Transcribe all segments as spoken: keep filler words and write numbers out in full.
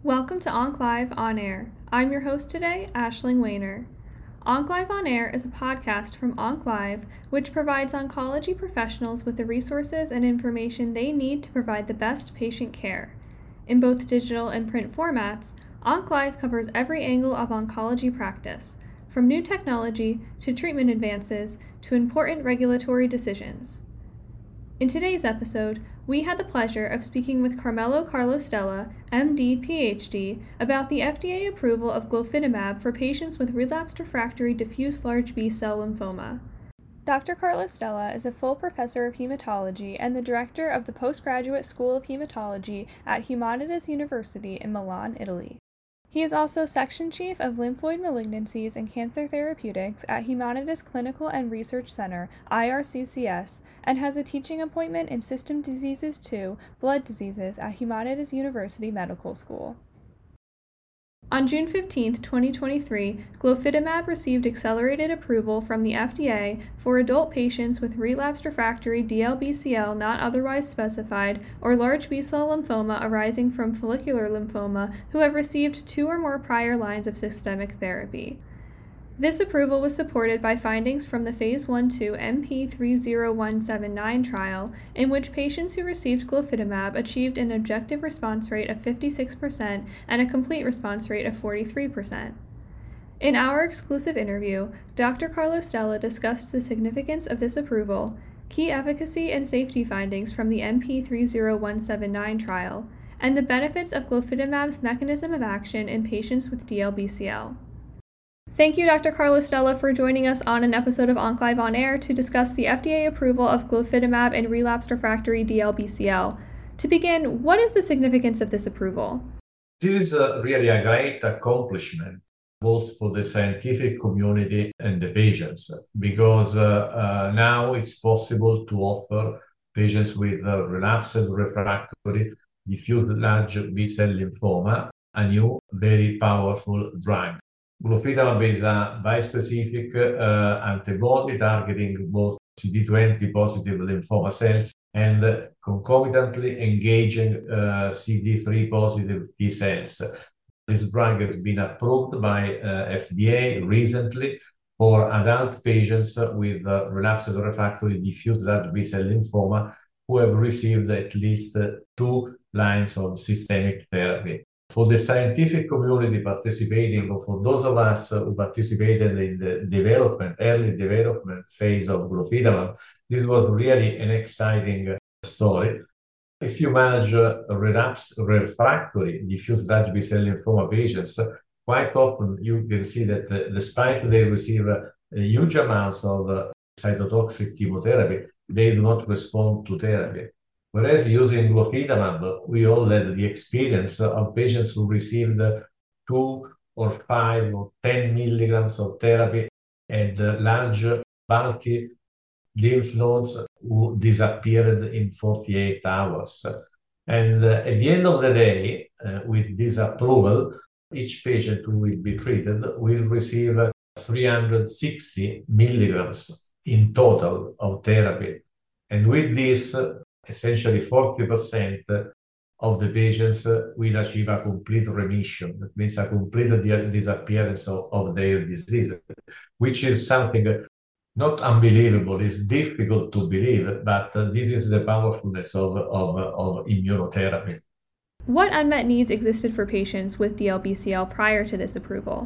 Welcome to OncLive On Air. I'm your host today, Aisling Weiner. OncLive On Air is a podcast from OncLive, which provides oncology professionals with the resources and information they need to provide the best patient care. In both digital and print formats, OncLive covers every angle of oncology practice, from new technology to treatment advances to important regulatory decisions. In today's episode, we had the pleasure of speaking with Carmelo Carlostella, M D, P H D, about the F D A approval of glofitamab for patients with relapsed refractory diffuse large B-cell lymphoma. Doctor Carlostella is a full professor of hematology and the director of the Postgraduate School of Hematology at Humanitas University in Milan, Italy. He is also Section Chief of Lymphoid Malignancies and Cancer Therapeutics at Humanitas Clinical and Research Center, I R C C S, and has a teaching appointment in System Diseases two, Blood Diseases at Humanitas University Medical School. On June fifteenth, twenty twenty-three, glofitamab received accelerated approval from the F D A for adult patients with relapsed refractory D L B C L not otherwise specified or large B-cell lymphoma arising from follicular lymphoma who have received two or more prior lines of systemic therapy. This approval was supported by findings from the Phase one two M P three zero one seven nine trial, in which patients who received glofitamab achieved an objective response rate of fifty-six percent and a complete response rate of forty-three percent. In our exclusive interview, Doctor Carlostella discussed the significance of this approval, key efficacy and safety findings from the M P three zero one seven nine trial, and the benefits of glofitamab's mechanism of action in patients with D L B C L. Thank you, Doctor Carlostella, for joining us on an episode of OncLive On Air to discuss the F D A approval of glofitamab in relapsed refractory D L B C L. To begin, what is the significance of this approval? This is a really a great accomplishment, both for the scientific community and the patients, because uh, uh, now it's possible to offer patients with uh, relapsed refractory diffuse large B-cell lymphoma a new, very powerful drug. Glofitamab is a bispecific uh, antibody targeting both C D twenty positive lymphoma cells and uh, concomitantly engaging uh, C D three positive T cells. This drug has been approved by uh, F D A recently for adult patients with uh, relapsed refractory diffuse large B-cell lymphoma who have received at least uh, two lines of systemic therapy. For the scientific community participating, or for those of us who participated in the development, early development phase of glofitamab, this was really an exciting story. If you manage uh, relapsed refractory diffuse large B-cell lymphoma patients, quite often you can see that uh, despite they receive uh, huge amounts of uh, cytotoxic chemotherapy, they do not respond to therapy. Whereas using glofitamab, we all had the experience of patients who received two or five or ten milligrams of therapy and large, bulky lymph nodes who disappeared in forty-eight hours. And uh, at the end of the day, uh, with this approval, each patient who will be treated will receive three hundred sixty milligrams in total of therapy. And with this, essentially forty percent of the patients will achieve a complete remission. That means a complete disappearance of, of their disease, which is something not unbelievable. It's difficult to believe, but uh, this is the powerfulness of, of, of immunotherapy. What unmet needs existed for patients with D L B C L prior to this approval?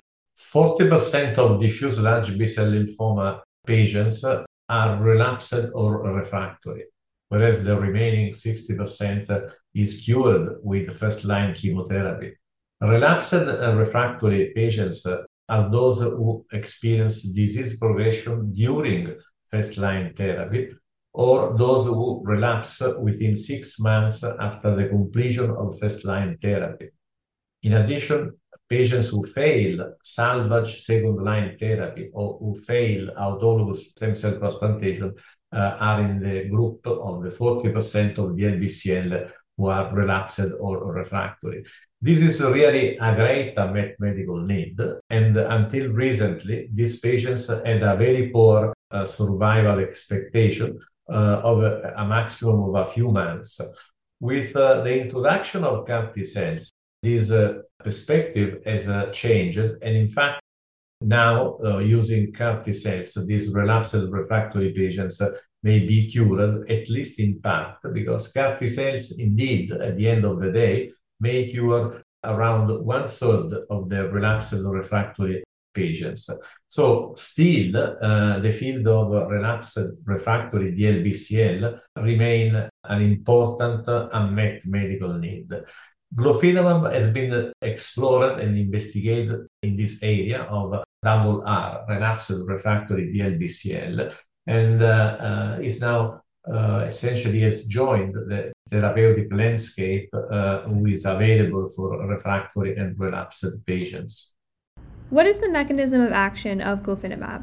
forty percent of diffuse large B-cell lymphoma patients are relapsed or refractory, whereas the remaining sixty percent is cured with first-line chemotherapy. Relapsed and refractory patients are those who experience disease progression during first-line therapy, or those who relapse within six months after the completion of first-line therapy. In addition, patients who fail salvage second-line therapy or who fail autologous stem cell transplantation Uh, are in the group of the forty percent of D L B C L who are relapsed or refractory. This is really a great unmet medical need, and until recently, these patients had a very poor uh, survival expectation uh, of a, a maximum of a few months. With uh, the introduction of C A R T cells, this uh, perspective has uh, changed, and in fact, now uh, using C A R T cells, these relapsed refractory patients uh, may be cured, at least in part, because C A R T cells, indeed, at the end of the day, may cure around one third of the relapsed refractory patients. So still, uh, the field of relapsed refractory D L B C L remain an important uh, unmet medical need. Glofitamab has been explored and investigated in this area of double R, relapsed refractory D L B C L, and uh, uh, is now uh, essentially has joined the therapeutic landscape uh, which is available for refractory and relapsed patients. What is the mechanism of action of glofitamab?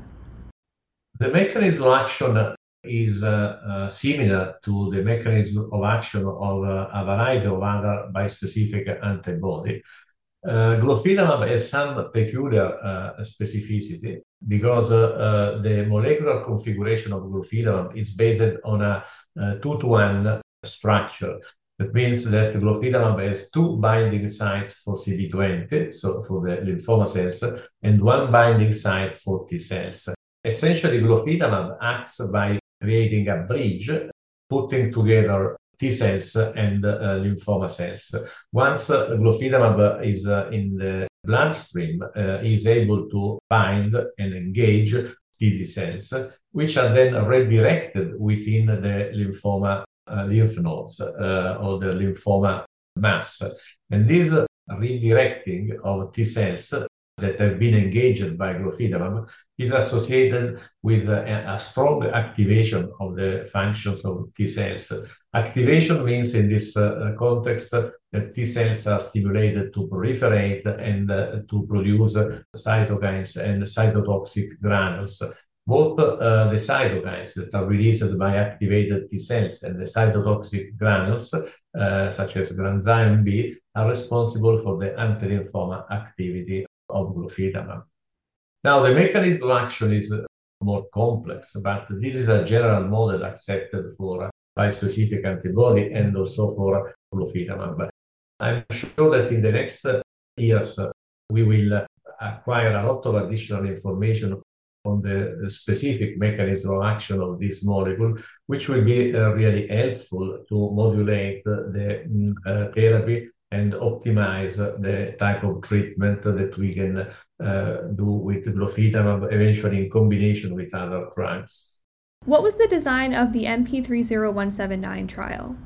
The mechanism of action is uh, uh, similar to the mechanism of action of uh, a variety of other bispecific antibody. Uh, glofitamab has some peculiar uh, specificity because uh, uh, the molecular configuration of glofitamab is based on a uh, two to one structure. That means that glofitamab has two binding sites for C D twenty, so for the lymphoma cells, and one binding site for T cells. Essentially, glofitamab acts by creating a bridge, putting together T cells and uh, lymphoma cells. Once uh, glofitamab is uh, in the bloodstream, uh, is able to bind and engage T D cells, which are then redirected within the lymphoma uh, lymph nodes uh, or the lymphoma mass. And this uh, redirecting of T cells that have been engaged by glofitamab is associated with a, a strong activation of the functions of T cells. Activation means in this uh, context uh, that T cells are stimulated to proliferate and uh, to produce uh, cytokines and cytotoxic granules. Both uh, the cytokines that are released by activated T cells and the cytotoxic granules, uh, such as granzyme B, are responsible for the anti-lymphoma activity of glofitamab. Now, the mechanism of action is more complex, but this is a general model accepted for bispecific antibody and also for glofitamab. I'm sure that in the next years, we will acquire a lot of additional information on the specific mechanism of action of this molecule, which will be uh, really helpful to modulate the uh, therapy and optimize the type of treatment that we can uh, do with glofitamab, eventually in combination with other drugs. What was the design of the M P three oh one seven nine trial?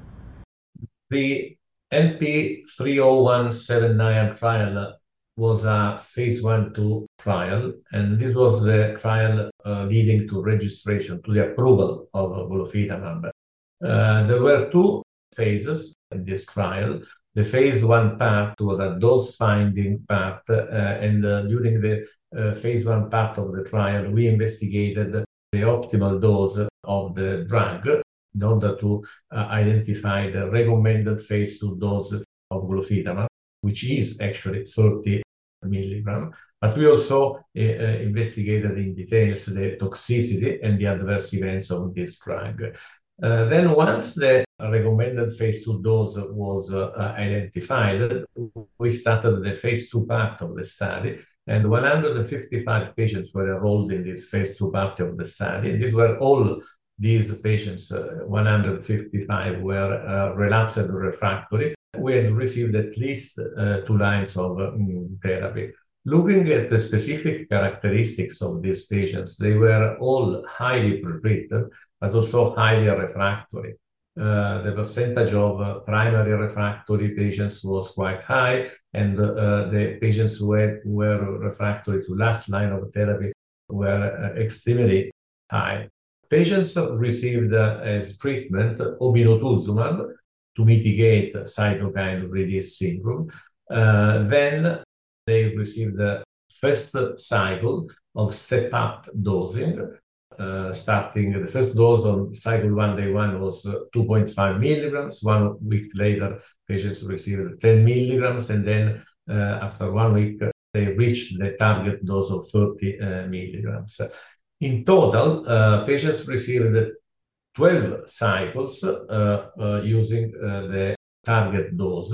The M P three oh one seven nine trial was a phase one two trial, and this was the trial uh, leading to registration, to the approval of glofitamab. Uh, there were two phases in this trial. The phase one part was a dose-finding part, uh, and uh, during the uh, phase one part of the trial, we investigated the optimal dose of the drug in order to uh, identify the recommended phase two dose of glofitamab, which is actually thirty milligrams. But we also uh, uh, investigated in details the toxicity and the adverse events of this drug. Uh, then once the recommended phase two dose was uh, identified, we started the phase two part of the study, and one hundred fifty-five patients were enrolled in this phase two part of the study. And these were all these patients, uh, one hundred fifty-five were uh, relapsed and refractory. We had received at least uh, two lines of um, therapy. Looking at the specific characteristics of these patients, they were all highly pretreated, but also highly refractory. Uh, the percentage of uh, primary refractory patients was quite high, and uh, the patients who, had, who were refractory to last line of therapy were uh, extremely high. Patients received uh, as treatment obinutuzumab to mitigate cytokine release syndrome. Uh, then they received the first cycle of step-up dosing. Uh, starting the first dose on cycle one, day one was uh, two point five milligrams. One week later, patients received ten milligrams. And then uh, after one week, uh, they reached the target dose of thirty uh, milligrams. In total, uh, patients received twelve cycles uh, uh, using uh, the target dose.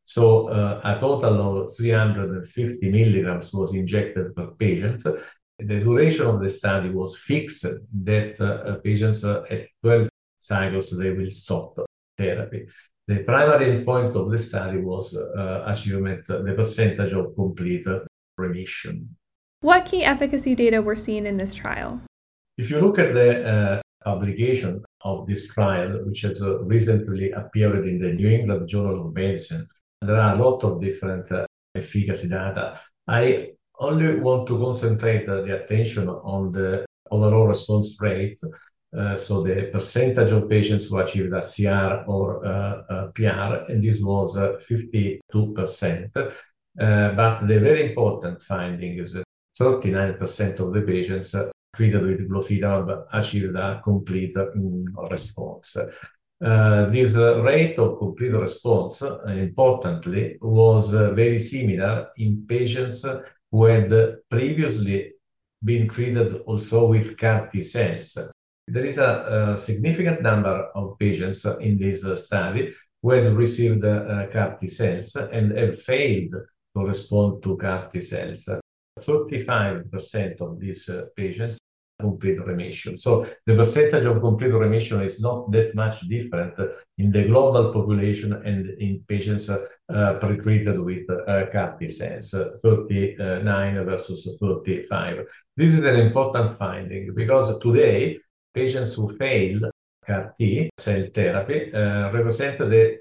So uh, a total of three hundred fifty milligrams was injected per patient. The duration of the study was fixed, that uh, patients uh, at twelve cycles, they will stop therapy. The primary endpoint of the study was uh, achievement, the percentage of complete remission. What key efficacy data were seen in this trial? If you look at the uh, publication of this trial, which has uh, recently appeared in the New England Journal of Medicine, there are a lot of different uh, efficacy data. I only want to concentrate uh, the attention on the overall response rate. Uh, so the percentage of patients who achieved a C R or uh, a P R, and this was uh, fifty-two percent. Uh, but the very important finding is that thirty-nine percent of the patients uh, treated with glofitamab achieved a complete um, response. Uh, this uh, rate of complete response, uh, importantly, was uh, very similar in patients who had previously been treated also with C A R T cells. There is a, a significant number of patients in this uh, study who had received uh, C A R T cells and have failed to respond to C A R T cells. thirty-five percent of these uh, patients complete remission. So the percentage of complete remission is not that much different in the global population and in patients uh, uh, pre-treated with uh, C A R T cells, uh, thirty-nine versus thirty-five. This is an important finding because today, patients who fail C A R T cell therapy uh, represent the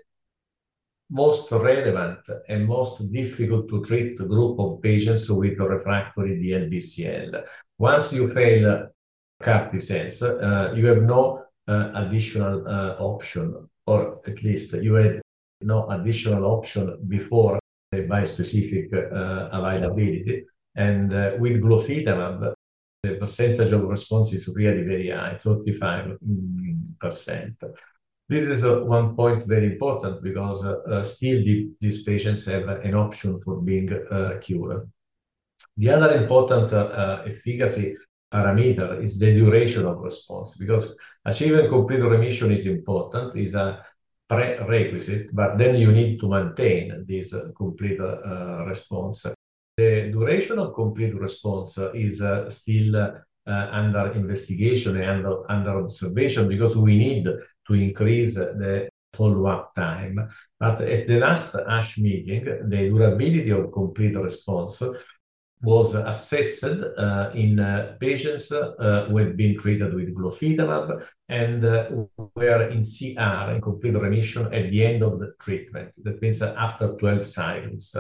most relevant and most difficult to treat group of patients with refractory D L B C L. Once you fail C A R T cells, uh, you have no uh, additional uh, option, or at least you had no additional option before the bispecific uh, availability. And uh, with glofitamab, the percentage of response is really very high, thirty-five percent. This is uh, one point very important because uh, uh, still the, these patients have an option for being uh, cured. The other important uh, uh, efficacy parameter is the duration of response, because achieving complete remission is important, is a prerequisite, but then you need to maintain this uh, complete uh, response. The duration of complete response uh, is uh, still uh, uh, under investigation and under, under observation because we need to increase the follow-up time. But at the last ASH meeting, the durability of complete response was assessed uh, in uh, patients uh, who had been treated with glofitamab and uh, were in C R, in complete remission, at the end of the treatment. That means uh, after twelve cycles.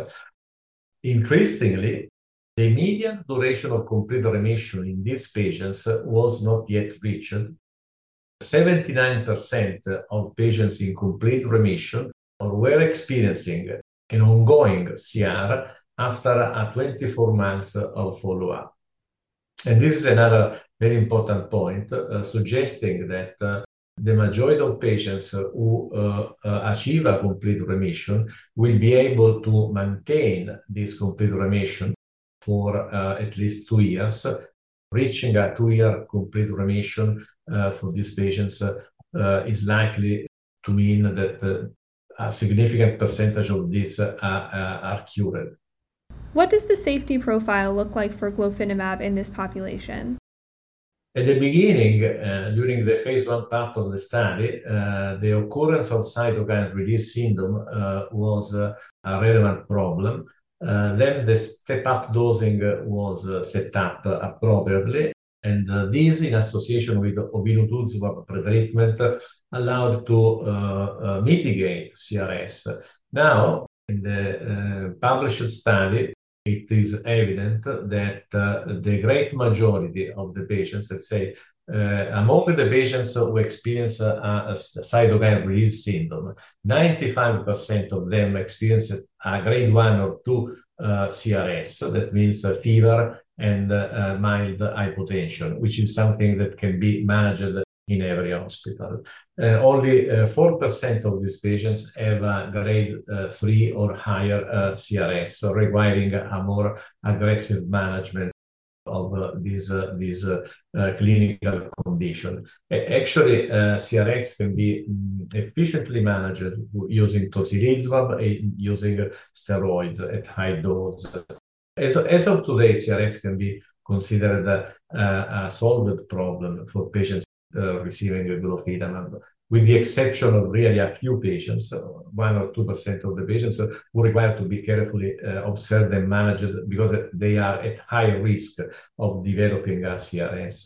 Interestingly, the median duration of complete remission in these patients was not yet reached. seventy-nine percent of patients in complete remission or were experiencing an ongoing C R after a twenty-four months of follow-up. And this is another very important point, uh, suggesting that uh, the majority of patients who uh, uh, achieve a complete remission will be able to maintain this complete remission for uh, at least two years. Reaching a two-year complete remission uh, for these patients uh, uh, is likely to mean that uh, a significant percentage of these uh, uh, are cured. What does the safety profile look like for glofitamab in this population? At the beginning, uh, during the phase one part of the study, uh, the occurrence of cytokine release syndrome uh, was uh, a relevant problem. Uh, then the step-up dosing was uh, set up uh, appropriately, and uh, this, in association with obinutuzumab pretreatment, allowed to uh, uh, mitigate C R S. Now, in the uh, published study, it is evident that uh, the great majority of the patients, let's say, uh, among the patients who experience a, a cytokine release syndrome, ninety-five percent of them experience a grade one or two uh, C R S. So that means uh, fever and uh, uh, mild hypotension, which is something that can be managed in every hospital. Uh, only uh, four percent of these patients have a grade uh, three or higher uh, C R S, so requiring a more aggressive management of uh, this, uh, this uh, uh, clinical condition. Actually, uh, C R S can be um, efficiently managed using tocilizumab and using steroids at high dose. As, as of today, C R S can be considered a, a solved problem for patients uh, receiving glofitamab, with the exception of really a few patients, uh, one or two percent of the patients uh, who require to be carefully uh, observed and managed because they are at high risk of developing a C R S.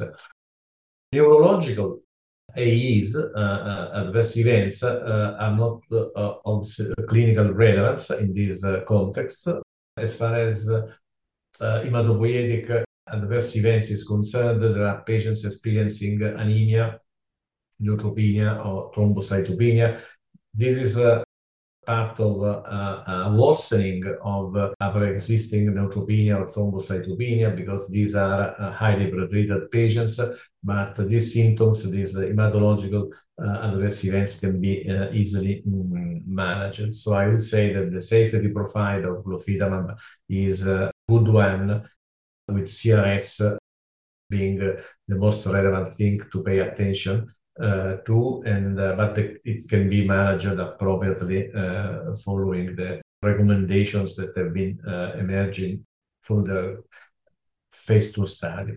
Neurological A Es, uh, uh, adverse events, uh, are not uh, of clinical relevance in this uh, context. As far as uh, uh, hematopoietic adverse events is concerned, there are patients experiencing anemia, neutropenia, or thrombocytopenia. This is uh, part of uh, a worsening of uh, our existing neutropenia or thrombocytopenia, because these are uh, highly pretreated patients, but these symptoms, these hematological uh, adverse events can be uh, easily mm, managed. So I would say that the safety profile of glofitamab is a good one, with C R S being uh, the most relevant thing to pay attention uh, to, and uh, but the, it can be managed appropriately uh, following the recommendations that have been uh, emerging from the phase two study.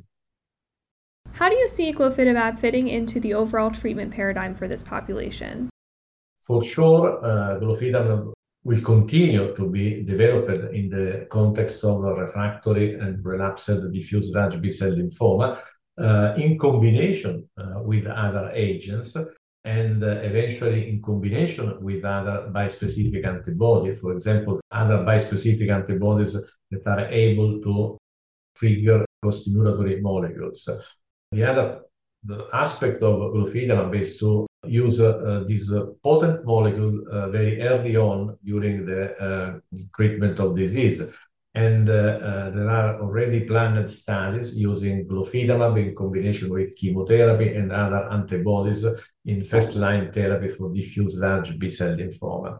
How do you see glofitamab fitting into the overall treatment paradigm for this population? For sure, uh, glofitamab will continue to be developed in the context of refractory and relapsed diffuse large B-cell lymphoma uh, in combination uh, with other agents, and uh, eventually in combination with other bispecific antibodies. For example, other bispecific antibodies that are able to trigger costimulatory molecules. The other the aspect of glofitamab is to use uh, this uh, potent molecule uh, very early on during the uh, treatment of disease. And uh, uh, there are already planned studies using glofitamab in combination with chemotherapy and other antibodies in first-line therapy for diffuse large B-cell lymphoma.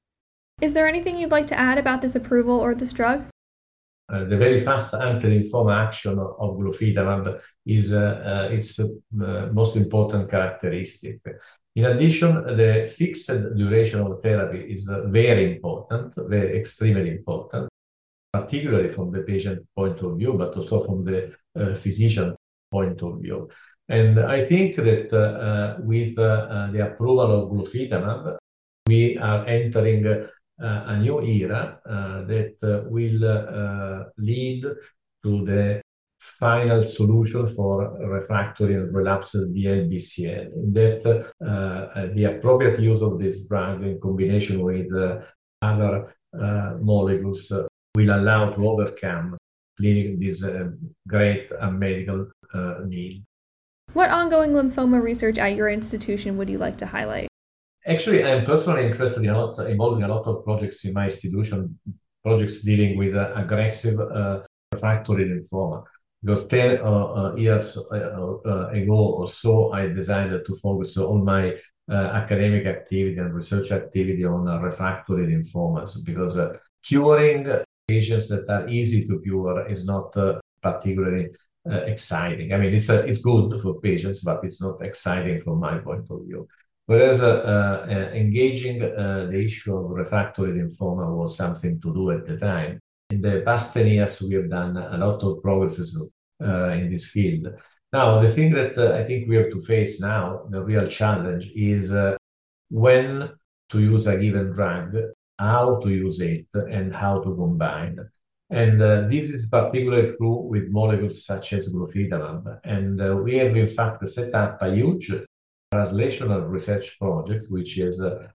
Is there anything you'd like to add about this approval or this drug? Uh, the very fast anti-lymphoma action of, of glofitamab is uh, uh, its uh, most important characteristic. In addition, the fixed duration of therapy is uh, very important, very extremely important, particularly from the patient point of view, but also from the uh, physician point of view. And I think that uh, uh, with uh, uh, the approval of glofitamab, we are entering uh, Uh, a new era uh, that uh, will uh, lead to the final solution for refractory and relapsed B L B C L. In that uh, the appropriate use of this drug in combination with uh, other uh, molecules uh, will allow to overcome clinic this uh, great uh, medical uh, need. What ongoing lymphoma research at your institution would you like to highlight? Actually, I'm personally interested in a lot, involved in a lot of projects in my institution, projects dealing with uh, aggressive uh, refractory lymphoma. Because ten uh, uh, years uh, uh, ago or so, I decided to focus all my uh, academic activity and research activity on uh, refractory lymphomas, because uh, curing patients that are easy to cure is not uh, particularly uh, exciting. I mean, it's, uh, it's good for patients, but it's not exciting from my point of view. Whereas uh, uh, engaging uh, the issue of refractory lymphoma was something to do at the time. In the past ten years, we have done a lot of progresses uh, in this field. Now, the thing that uh, I think we have to face now, the real challenge, is uh, when to use a given drug, how to use it, and how to combine. And uh, this is particularly true with molecules such as glofitamab. And uh, we have, in fact, set up a huge translational research project, which is uh,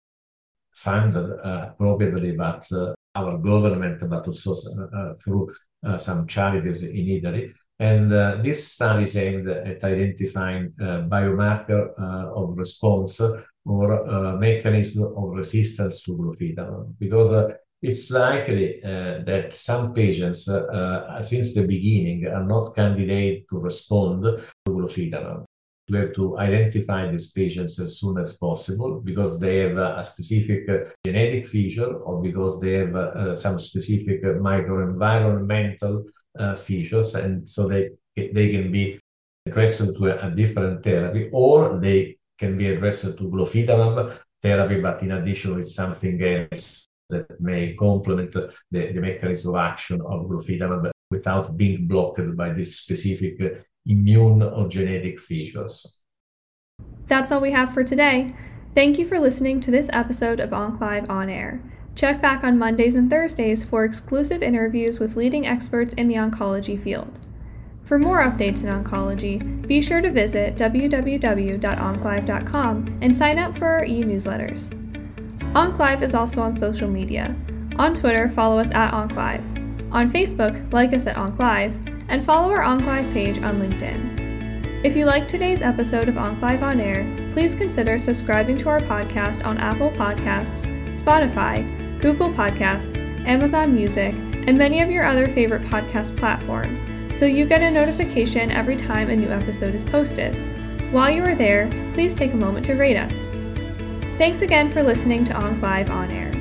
funded uh, appropriately by uh, our government, but also uh, through uh, some charities in Italy. And uh, this study is aimed at identifying uh, biomarker uh, of response or uh, mechanism of resistance to glofitamab, because uh, it's likely uh, that some patients, uh, uh, since the beginning, are not candidate to respond to glofitamab. We have to identify these patients as soon as possible because they have a specific genetic feature or because they have uh, some specific microenvironmental uh, fissures, and so they they can be addressed to a, a different therapy, or they can be addressed to glofitamab therapy, but in addition with something else that may complement the, the mechanism of action of glofitamab without being blocked by this specific uh, immune or genetic fissures. That's all we have for today. Thank you for listening to this episode of OncLive On Air. Check back on Mondays and Thursdays for exclusive interviews with leading experts in the oncology field. For more updates in oncology, be sure to visit w w w dot onclive dot com and sign up for our e-newsletters. OncLive is also on social media. On Twitter, follow us at OncLive. On Facebook, like us at OncLive, and follow our OncLive page on LinkedIn. If you liked today's episode of OncLive On Air, please consider subscribing to our podcast on Apple Podcasts, Spotify, Google Podcasts, Amazon Music, and many of your other favorite podcast platforms, so you get a notification every time a new episode is posted. While you are there, please take a moment to rate us. Thanks again for listening to OncLive On Air.